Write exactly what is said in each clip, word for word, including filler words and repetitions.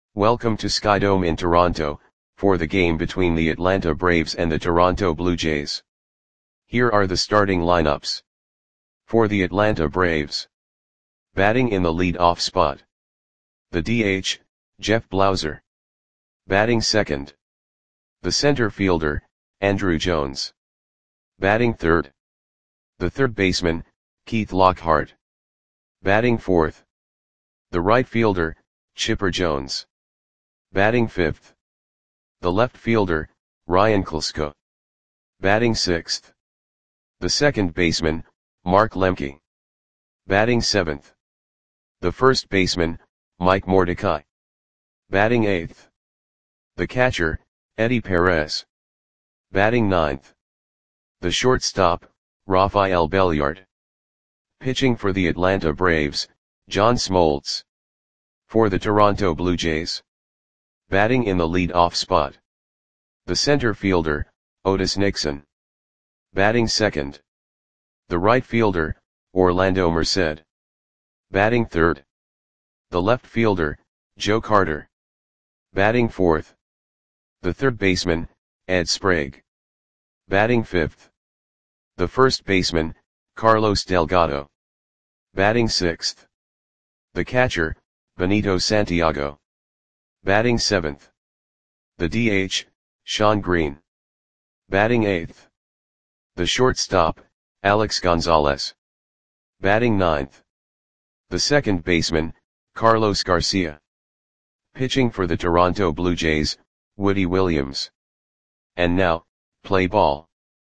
Welcome to Skydome in Toronto, for the game between the Atlanta Braves and the Toronto Blue Jays. Here are the starting lineups. For the Atlanta Braves. Batting in the lead-off spot. The D H, Jeff Blauser. Batting second. The center fielder, Andruw Jones. Batting third. The third baseman, Keith Lockhart. Batting fourth. The right fielder, Chipper Jones. Batting fifth. The left fielder, Ryan Klesko. Batting sixth. The second baseman, Mark Lemke. Batting seventh. The first baseman, Mike Mordecai. Batting eighth. The catcher, Eddie Perez. Batting ninth. The shortstop, Rafael Belliard. Pitching for the Atlanta Braves, John Smoltz. For the Toronto Blue Jays. Batting in the lead-off spot. The center fielder, Otis Nixon. Batting second. The right fielder, Orlando Merced. Batting third. The left fielder, Joe Carter. Batting fourth. The third baseman, Ed Sprague. Batting fifth. The first baseman, Carlos Delgado. Batting sixth. The catcher, Benito Santiago. Batting seventh. The D H, Shawn Green. Batting eighth. The shortstop, Alex Gonzalez. Batting ninth. The second baseman, Carlos Garcia. Pitching for the Toronto Blue Jays, Woody Williams. And now, play ball.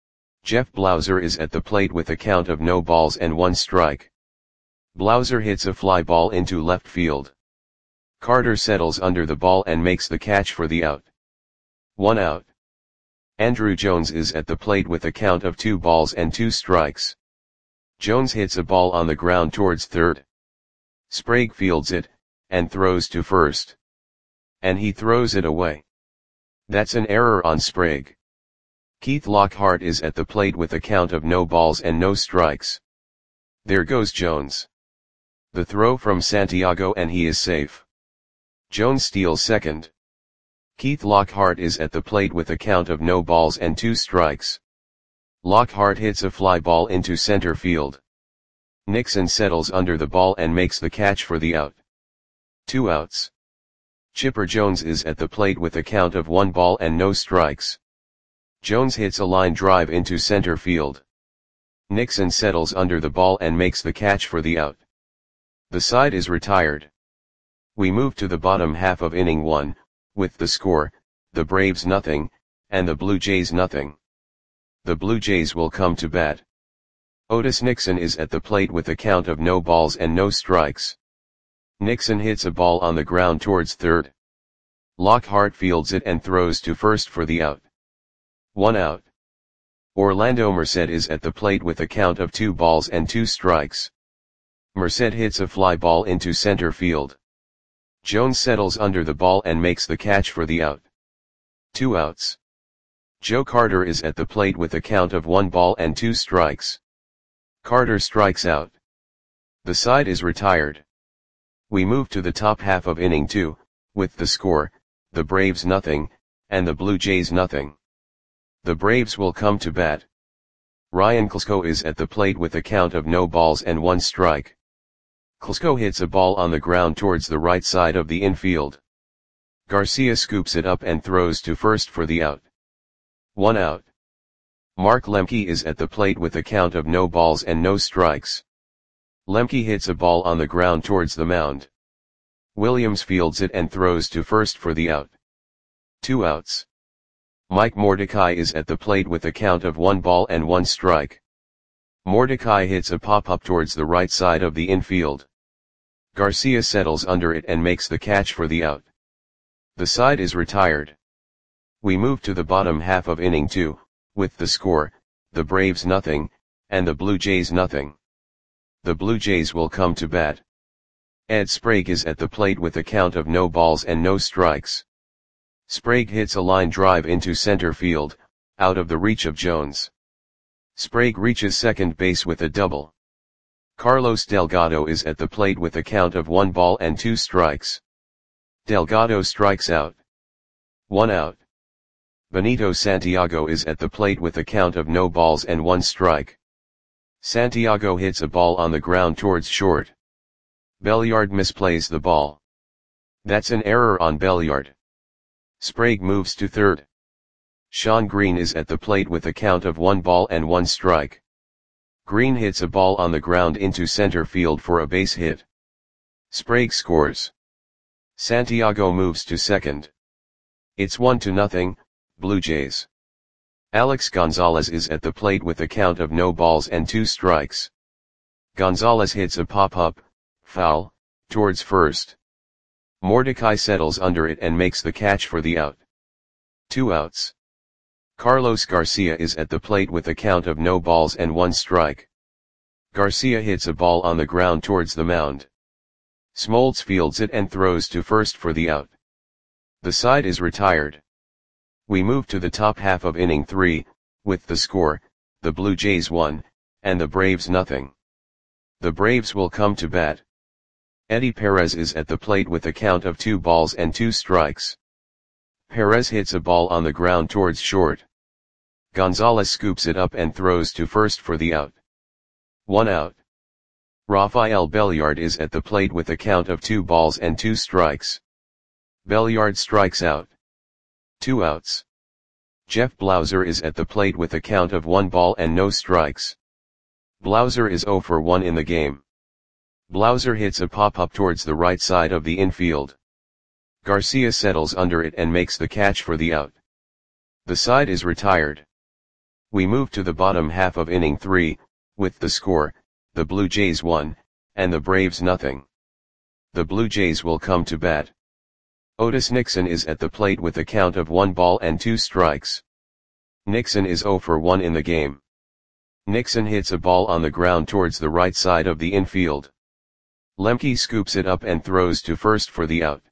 Jeff Blauser is at the plate with a count of no balls and one strike. Blauser hits a fly ball into left field. Carter settles under the ball and makes the catch for the out. One out. Andruw Jones is at the plate with a count of two balls and two strikes. Jones hits a ball on the ground towards third. Sprague fields it, and throws to first. And he throws it away. That's an error on Sprague. Keith Lockhart is at the plate with a count of no balls and no strikes. There goes Jones. The throw from Santiago and he is safe. Jones steals second. Keith Lockhart is at the plate with a count of no balls and two strikes. Lockhart hits a fly ball into center field. Nixon settles under the ball and makes the catch for the out. Two outs. Chipper Jones is at the plate with a count of one ball and no strikes. Jones hits a line drive into center field. Nixon settles under the ball and makes the catch for the out. The side is retired. We move to the bottom half of inning one, with the score, the Braves nothing, and the Blue Jays nothing. The Blue Jays will come to bat. Otis Nixon is at the plate with a count of no balls and no strikes. Nixon hits a ball on the ground towards third. Lockhart fields it and throws to first for the out. One out. Orlando Merced is at the plate with a count of two balls and two strikes. Merced hits a fly ball into center field. Jones settles under the ball and makes the catch for the out. Two outs. Joe Carter is at the plate with a count of one ball and two strikes. Carter strikes out. The side is retired. We move to the top half of inning two, with the score, the Braves nothing, and the Blue Jays nothing. The Braves will come to bat. Ryan Klesko is at the plate with a count of no balls and one strike. Klesko hits a ball on the ground towards the right side of the infield. Garcia scoops it up and throws to first for the out. One out. Mark Lemke is at the plate with a count of no balls and no strikes. Lemke hits a ball on the ground towards the mound. Williams fields it and throws to first for the out. Two outs. Mike Mordecai is at the plate with a count of one ball and one strike. Mordecai hits a pop-up towards the right side of the infield. Garcia settles under it and makes the catch for the out. The side is retired. We move to the bottom half of inning two, with the score, the Braves nothing, and the Blue Jays nothing. The Blue Jays will come to bat. Ed Sprague is at the plate with a count of no balls and no strikes. Sprague hits a line drive into center field, out of the reach of Jones. Sprague reaches second base with a double. Carlos Delgado is at the plate with a count of one ball and two strikes. Delgado strikes out. One out. Benito Santiago is at the plate with a count of no balls and one strike. Santiago hits a ball on the ground towards short. Belliard misplays the ball. That's an error on Belliard. Sprague moves to third. Shawn Green is at the plate with a count of one ball and one strike. Green hits a ball on the ground into center field for a base hit. Sprague scores. Santiago moves to second. It's one to nothing, Blue Jays. Alex Gonzalez is at the plate with a count of no balls and two strikes. Gonzalez hits a pop-up, foul, towards first. Mordecai settles under it and makes the catch for the out. Two outs. Carlos Garcia is at the plate with a count of no balls and one strike. Garcia hits a ball on the ground towards the mound. Smoltz fields it and throws to first for the out. The side is retired. We move to the top half of inning three, with the score, the Blue Jays one, and the Braves nothing. The Braves will come to bat. Eddie Perez is at the plate with a count of two balls and two strikes. Perez hits a ball on the ground towards short. Gonzalez scoops it up and throws to first for the out. One out. Rafael Belliard is at the plate with a count of two balls and two strikes. Belliard strikes out. Two outs. Jeff Blauser is at the plate with a count of one ball and no strikes. Blauser is zero for one in the game. Blauser hits a pop-up towards the right side of the infield. Garcia settles under it and makes the catch for the out. The side is retired. We move to the bottom half of inning three, with the score, the Blue Jays one, and the Braves nothing. The Blue Jays will come to bat. Otis Nixon is at the plate with a count of one ball and two strikes. Nixon is zero for one in the game. Nixon hits a ball on the ground towards the right side of the infield. Lemke scoops it up and throws to first for the out.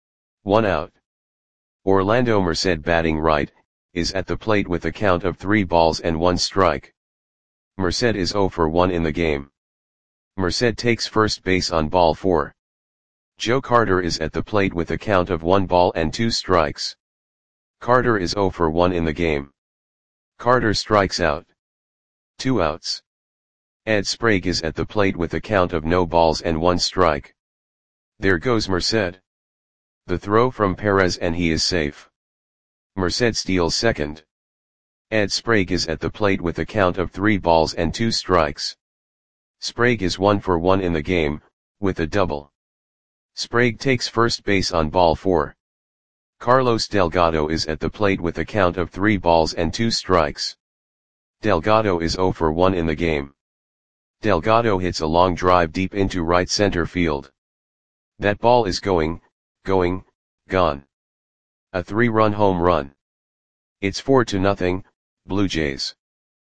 One out. Orlando Merced, batting right, is at the plate with a count of three balls and one strike. Merced is zero for one in the game. Merced takes first base on ball four. Joe Carter is at the plate with a count of one ball and two strikes. Carter is zero for one in the game. Carter strikes out. Two outs. Ed Sprague is at the plate with a count of no balls and one strike. There goes Merced. The throw from Perez and he is safe. Merced steals second. Ed Sprague is at the plate with a count of three balls and two strikes. Sprague is one for one in the game, with a double. Sprague takes first base on ball four. Carlos Delgado is at the plate with a count of three balls and two strikes. Delgado is zero for one in the game. Delgado hits a long drive deep into right center field. That ball is going, going, gone. A three-run home run. It's four to nothing, Blue Jays.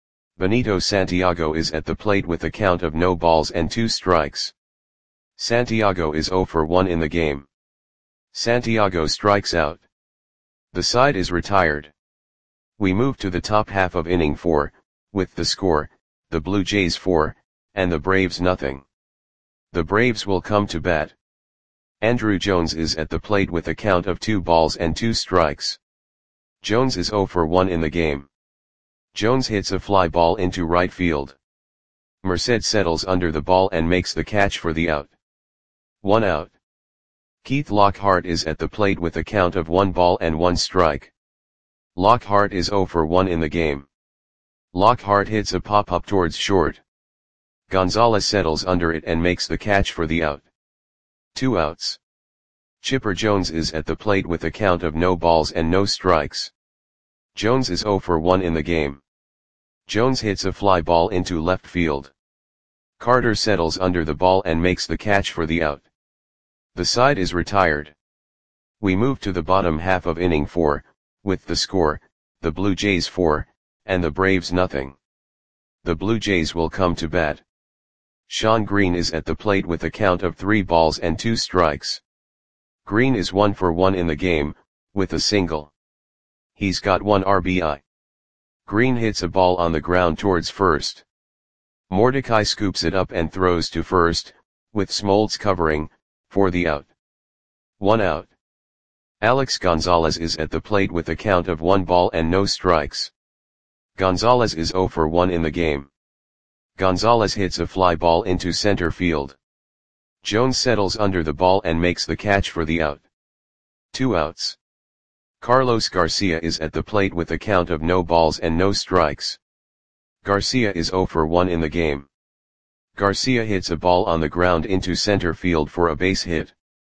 Benito Santiago is at the plate with a count of no balls and two strikes. Santiago is zero for one in the game. Santiago strikes out. The side is retired. We move to the top half of inning four, with the score, the Blue Jays four, and the Braves nothing. The Braves will come to bat. Andruw Jones is at the plate with a count of two balls and two strikes. Jones is zero for one in the game. Jones hits a fly ball into right field. Merced settles under the ball and makes the catch for the out. One out. Keith Lockhart is at the plate with a count of one ball and one strike. Lockhart is zero for one in the game. Lockhart hits a pop-up towards short. Gonzalez settles under it and makes the catch for the out. Two outs. Chipper Jones is at the plate with a count of no balls and no strikes. Jones is zero for one in the game. Jones hits a fly ball into left field. Carter settles under the ball and makes the catch for the out. The side is retired. We move to the bottom half of inning four, with the score, the Blue Jays four, and the Braves nothing. The Blue Jays will come to bat. Shawn Green is at the plate with a count of three balls and two strikes. Green is one for one in the game, with a single. He's got one R B I. Green hits a ball on the ground towards first. Mordecai scoops it up and throws to first, with Smoltz covering, for the out. One out. Alex Gonzalez is at the plate with a count of one ball and no strikes. Gonzalez is zero for one in the game. Gonzalez hits a fly ball into center field. Jones settles under the ball and makes the catch for the out. Two outs. Carlos Garcia is at the plate with a count of no balls and no strikes. Garcia is zero for one in the game. Garcia hits a ball on the ground into center field for a base hit.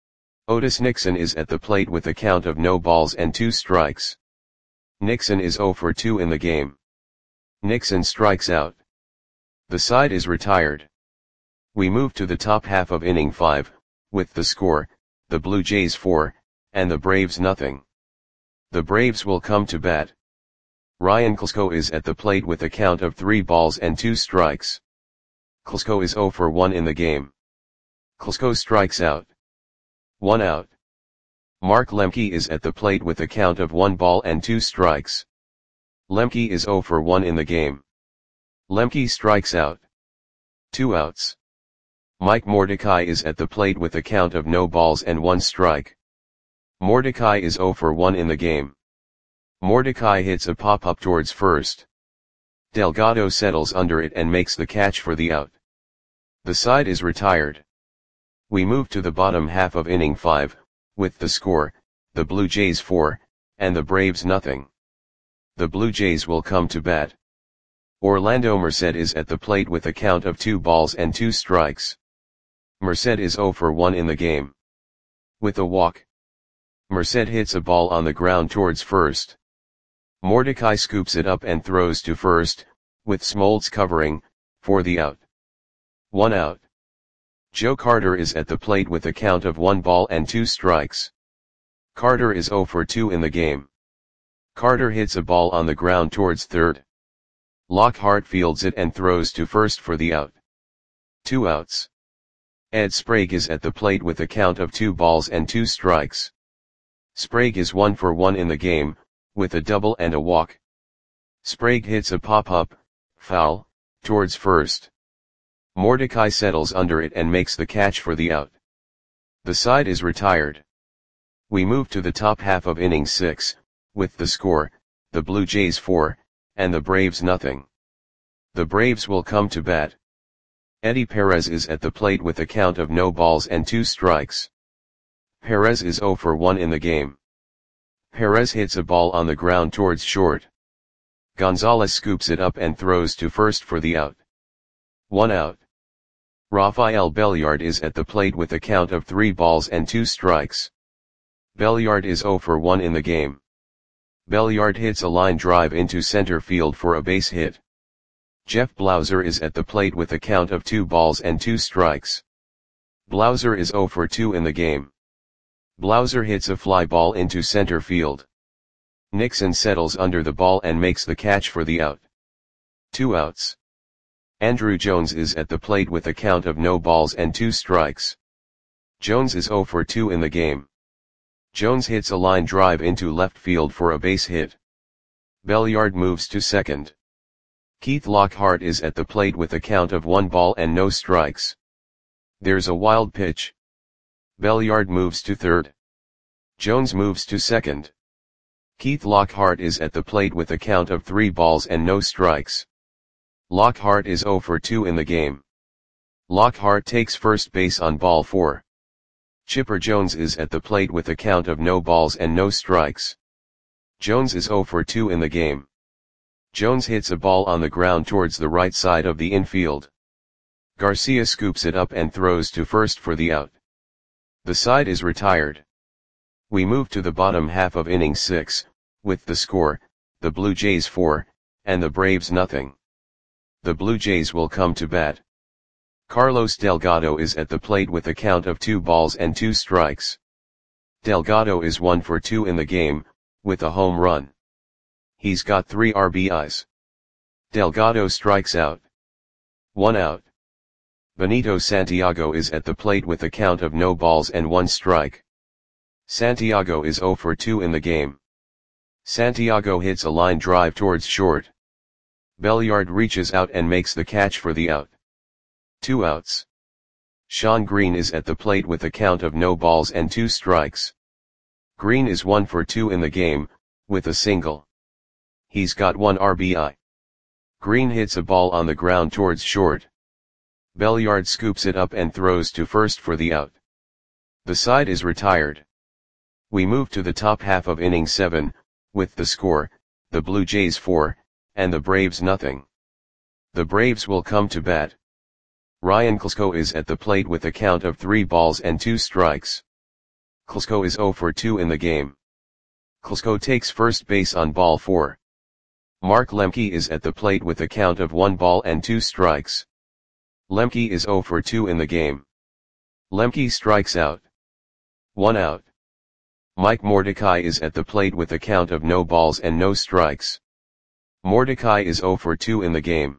Otis Nixon is at the plate with a count of no balls and two strikes. Nixon is zero for two in the game. Nixon strikes out. The side is retired. We move to the top half of inning five, with the score, the Blue Jays four, and the Braves nothing. The Braves will come to bat. Ryan Klesko is at the plate with a count of three balls and two strikes. Klesko is zero for one in the game. Klesko strikes out. One out. Mark Lemke is at the plate with a count of one ball and two strikes. Lemke is zero for one in the game. Lemke strikes out. Two outs. Mike Mordecai is at the plate with a count of no balls and one strike. Mordecai is zero for one in the game. Mordecai hits a pop-up towards first. Delgado settles under it and makes the catch for the out. The side is retired. We move to the bottom half of inning five, with the score, the Blue Jays four, and the Braves nothing. The Blue Jays will come to bat. Orlando Merced is at the plate with a count of two balls and two strikes. Merced is zero for one in the game. With a walk. Merced hits a ball on the ground towards first. Mordecai scoops it up and throws to first, with Smoltz covering, for the out. One out. Joe Carter is at the plate with a count of one ball and two strikes. Carter is zero for two in the game. Carter hits a ball on the ground towards third. Lockhart fields it and throws to first for the out. Two outs. Ed Sprague is at the plate with a count of two balls and two strikes. Sprague is one for one in the game, with a double and a walk. Sprague hits a pop-up, foul, towards first. Mordecai settles under it and makes the catch for the out. The side is retired. We move to the top half of inning six, with the score, the Blue Jays four, and the Braves nothing. The Braves will come to bat. Eddie Perez is at the plate with a count of no balls and two strikes. Perez is zero for one in the game. Perez hits a ball on the ground towards short. Gonzalez scoops it up and throws to first for the out. One out. Rafael Belliard is at the plate with a count of three balls and two strikes. Belliard is zero for one in the game. Belliard hits a line drive into center field for a base hit. Jeff Blauser is at the plate with a count of two balls and two strikes. Blauser is zero for two in the game. Blauser hits a fly ball into center field. Nixon settles under the ball and makes the catch for the out. Two outs. Andrew Jones is at the plate with a count of no balls and two strikes. Jones is zero for two in the game. Jones hits a line drive into left field for a base hit. Belliard moves to second. Keith Lockhart is at the plate with a count of one ball and no strikes. There's a wild pitch. Belliard moves to third. Jones moves to second. Keith Lockhart is at the plate with a count of three balls and no strikes. Lockhart is zero for two in the game. Lockhart takes first base on ball four. Chipper Jones is at the plate with a count of no balls and no strikes. Jones is zero for two in the game. Jones hits a ball on the ground towards the right side of the infield. Garcia scoops it up and throws to first for the out. The side is retired. We move to the bottom half of inning six, with the score, the Blue Jays four, and the Braves nothing. The Blue Jays will come to bat. Carlos Delgado is at the plate with a count of two balls and two strikes. Delgado is one for two in the game, with a home run. He's got three R B Is. Delgado strikes out. One out. Benito Santiago is at the plate with a count of no balls and one strike. Santiago is zero for two in the game. Santiago hits a line drive towards short. Belliard reaches out and makes the catch for the out. Two outs. Sean Green is at the plate with a count of no balls and two strikes. Green is one for two in the game, with a single. He's got one R B I. Green hits a ball on the ground towards short. Belliard scoops it up and throws to first for the out. The side is retired. We move to the top half of inning seven, with the score, the Blue Jays four, and the Braves nothing. The Braves will come to bat. Ryan Klesko is at the plate with a count of three balls and two strikes. Klesko is zero for two in the game. Klesko takes first base on ball four. Mark Lemke is at the plate with a count of one ball and two strikes. Lemke is zero for two in the game. Lemke strikes out. One out. Mike Mordecai is at the plate with a count of no balls and no strikes. Mordecai is zero for two in the game.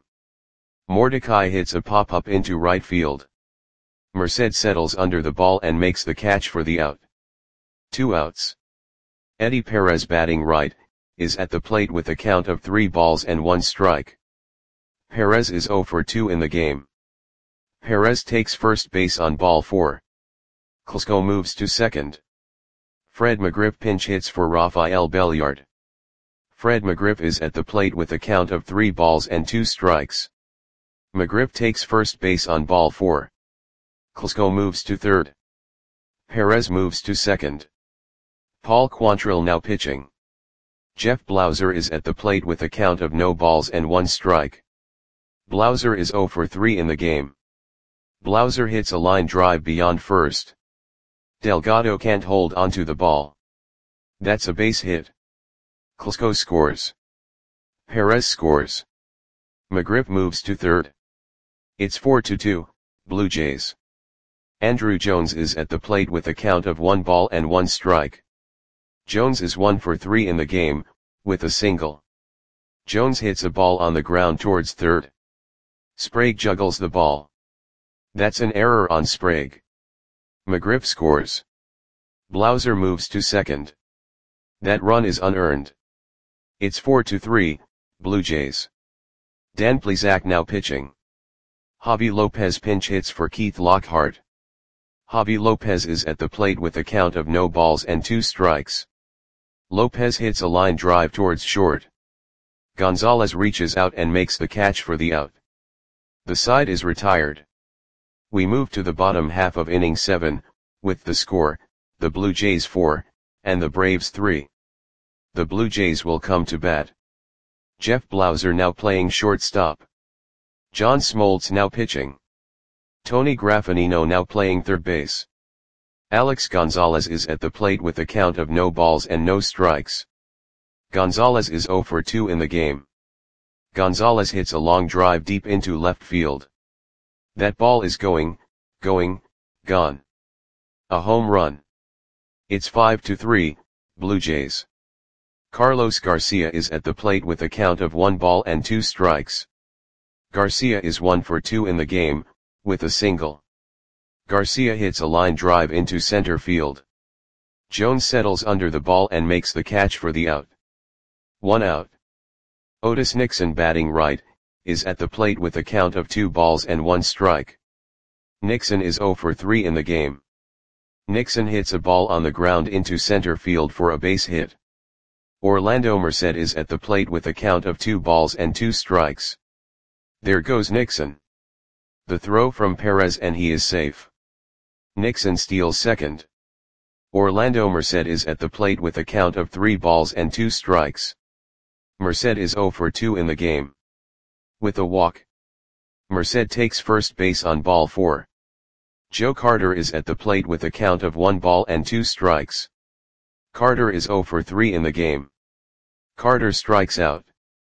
Mordecai hits a pop-up into right field. Merced settles under the ball and makes the catch for the out. Two outs. Eddie Perez, batting right, is at the plate with a count of three balls and one strike. Perez is zero for two in the game. Perez takes first base on ball four. Klesko moves to second. Fred McGriff pinch hits for Rafael Belliard. Fred McGriff is at the plate with a count of three balls and two strikes. McGriff takes first base on ball four. Klesko moves to third. Perez moves to second. Paul Quantrill now pitching. Jeff Blauser is at the plate with a count of no balls and one strike. Blauser is zero for three in the game. Blauser hits a line drive beyond first. Delgado can't hold onto the ball. That's a base hit. Klesko scores. Perez scores. McGriff moves to third. It's four to two, Blue Jays. Andrew Jones is at the plate with a count of one ball and one strike. Jones is one for three in the game, with a single. Jones hits a ball on the ground towards third. Sprague juggles the ball. That's an error on Sprague. McGriff scores. Blauser moves to second. That run is unearned. It's four to three, Blue Jays. Dan Plesac now pitching. Javi Lopez pinch hits for Keith Lockhart. Javi Lopez is at the plate with a count of no balls and two strikes. Lopez hits a line drive towards short. Gonzalez reaches out and makes the catch for the out. The side is retired. We move to the bottom half of inning seven, with the score, the Blue Jays four, and the Braves three. The Blue Jays will come to bat. Jeff Blauser now playing shortstop. John Smoltz now pitching. Tony Graffinino now playing third base. Alex Gonzalez is at the plate with a count of no balls and no strikes. Gonzalez is zero for two in the game. Gonzalez hits a long drive deep into left field. That ball is going, going, gone. A home run. It's five to three, Blue Jays. Carlos Garcia is at the plate with a count of one ball and two strikes. Garcia is one for two in the game, with a single. Garcia hits a line drive into center field. Jones settles under the ball and makes the catch for the out. One out. Otis Nixon, batting right, is at the plate with a count of two balls and one strike. Nixon is zero for three in the game. Nixon hits a ball on the ground into center field for a base hit. Orlando Merced is at the plate with a count of two balls and two strikes. There goes Nixon. The throw from Perez and he is safe. Nixon steals second. Orlando Merced is at the plate with a count of three balls and two strikes. Merced is zero for two in the game. With a walk. Merced takes first base on ball four. Joe Carter is at the plate with a count of one ball and two strikes. Carter is zero for three in the game. Carter strikes out.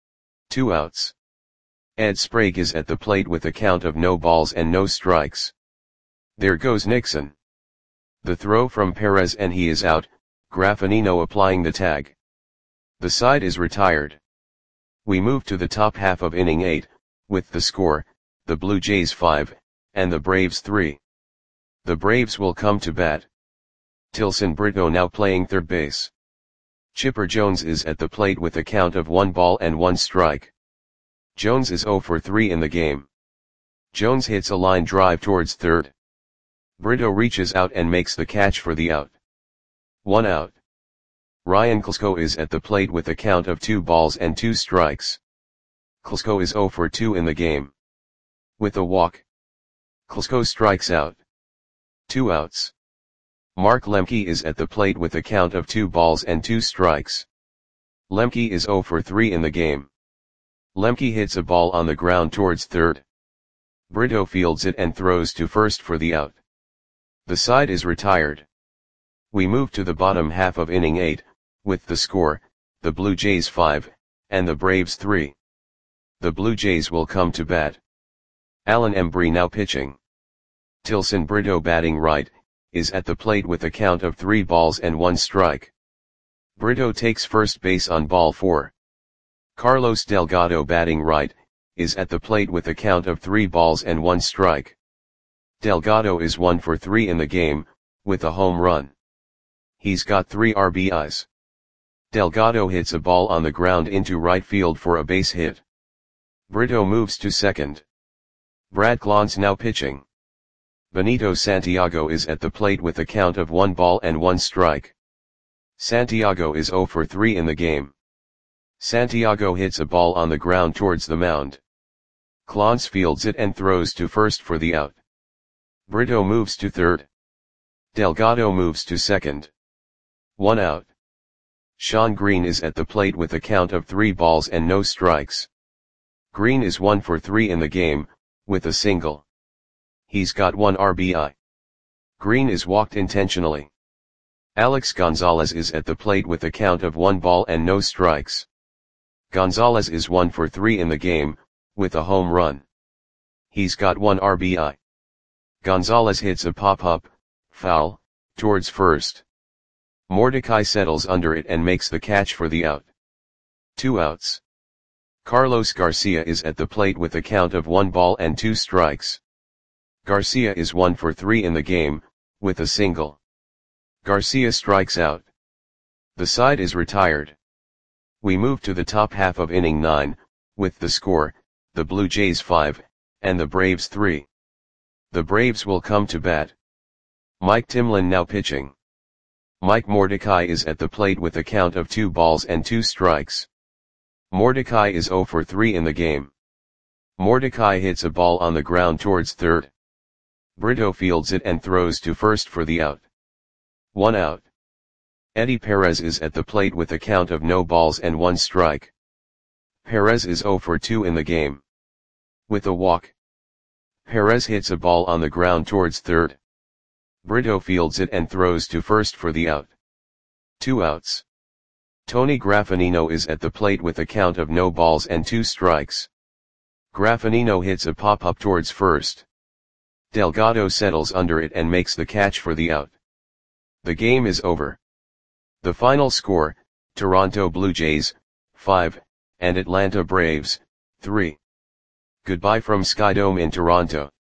Two outs. Ed Sprague is at the plate with a count of no balls and no strikes. There goes Nixon. The throw from Perez and he is out, Graffinino applying the tag. The side is retired. We move to the top half of inning eight, with the score, the Blue Jays five, and the Braves three. The Braves will come to bat. Tilson Brito now playing third base. Chipper Jones is at the plate with a count of one ball and one strike. Jones is zero for three in the game. Jones hits a line drive towards third. Brito reaches out and makes the catch for the out. One out. Ryan Klesko is at the plate with a count of two balls and two strikes. Klesko is zero for two in the game. With a walk, Klesko strikes out. Two outs. Mark Lemke is at the plate with a count of two balls and two strikes. Lemke is zero for three in the game. Lemke hits a ball on the ground towards third. Brito fields it and throws to first for the out. The side is retired. We move to the bottom half of inning eight, with the score, the Blue Jays five, and the Braves three. The Blue Jays will come to bat. Alan Embry now pitching. Tilson Brito batting right, is at the plate with a count of three balls and one strike. Brito takes first base on ball four. Carlos Delgado batting right, is at the plate with a count of three balls and one strike. Delgado is one for three in the game, with a home run. He's got three R B Is. Delgado hits a ball on the ground into right field for a base hit. Brito moves to second. Brad Clons now pitching. Benito Santiago is at the plate with a count of one ball and one strike. Santiago is zero for three in the game. Santiago hits a ball on the ground towards the mound. Clons fields it and throws to first for the out. Brito moves to third. Delgado moves to second. One out. Sean Green is at the plate with a count of three balls and no strikes. Green is one for three in the game, with a single. He's got one R B I. Green is walked intentionally. Alex Gonzalez is at the plate with a count of one ball and no strikes. Gonzalez is one for three in the game, with a home run. He's got one R B I. Gonzalez hits a pop-up, foul, towards first. Mordecai settles under it and makes the catch for the out. Two outs. Carlos Garcia is at the plate with a count of one ball and two strikes. Garcia is one for three in the game, with a single. Garcia strikes out. The side is retired. We move to the top half of inning nine, with the score, the Blue Jays five, and the Braves three. The Braves will come to bat. Mike Timlin now pitching. Mike Mordecai is at the plate with a count of two balls and two strikes. Mordecai is zero for three in the game. Mordecai hits a ball on the ground towards third. Brito fields it and throws to first for the out. One out. Eddie Perez is at the plate with a count of no balls and one strike. Perez is zero for two in the game. With a walk, Perez hits a ball on the ground towards third. Brito fields it and throws to first for the out. Two outs. Tony Graffinino is at the plate with a count of no balls and two strikes. Graffinino hits a pop-up towards first. Delgado settles under it and makes the catch for the out. The game is over. The final score, Toronto Blue Jays, five, and Atlanta Braves, three. Goodbye from Skydome in Toronto.